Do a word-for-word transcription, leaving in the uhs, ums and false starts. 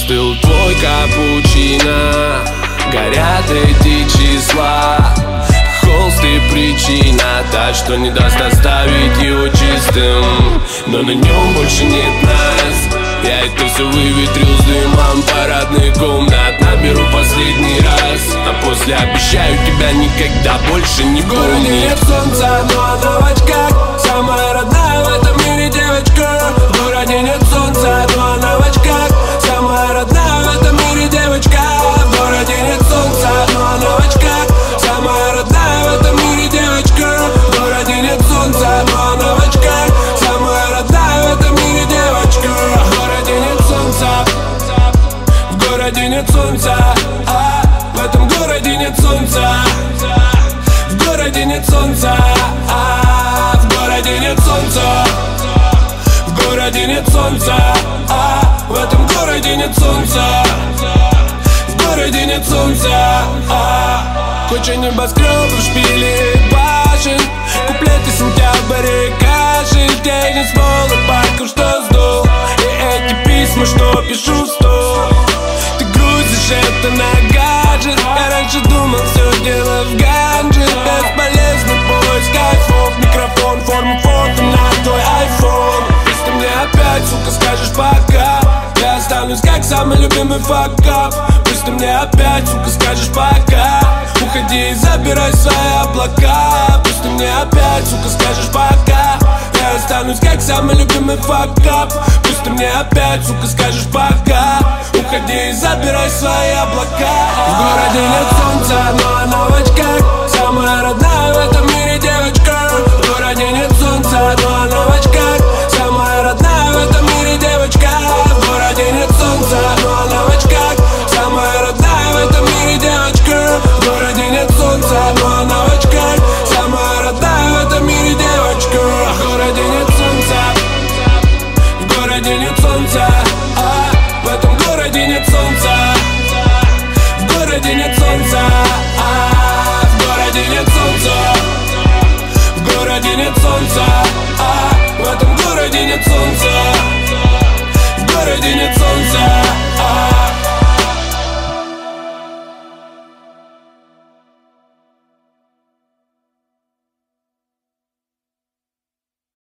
остыл твой капучино. Горят эти числа, холст и причина, та, что не даст оставить его чистым. Но на нем больше нет нас. Я это все выветрил с дымом парадных комнат. Наберу последний раз, а после обещаю тебя никогда больше не помнить. В городе нет солнца, но она в очках, самая родная в этом мире девочка. В городе нет солнца, но она в очках, самая родная в этом мире девочка. В городе нет солнца, но она в очках, самая родная в этом мире девочка. В городе нет солнца, но она в очках, самая родная в этом мире девочка. В городе нет солнца, в городе нет солнца, а в этом городе нет солнца. В городе нет солнца, а в городе нет солнца. В городе нет солнца, а в этом городе нет солнца. В городе нет солнца, а куча небоскребов, шпили и башен, куплеты сентябрь и кашель, теннис, полы, парков, что сдул, и эти письма, что пишу в стол. Ты грузишь это на гаджет. Я раньше думал, все дело в ганже. Бесполезный поиск айфон, микрофон, форму фото на твой айфон. Если мне опять, сука, скажешь пока, я останусь как самый любимый факап. Пусть ты мне опять, сука, скажешь пока, уходи и забирай свои облака. Пусть ты мне опять, сука, скажешь пока, я останусь как самый любимый факап. Пусть ты мне опять, сука, скажешь пока, уходи и забирай свои облака. В городе нет солнца, но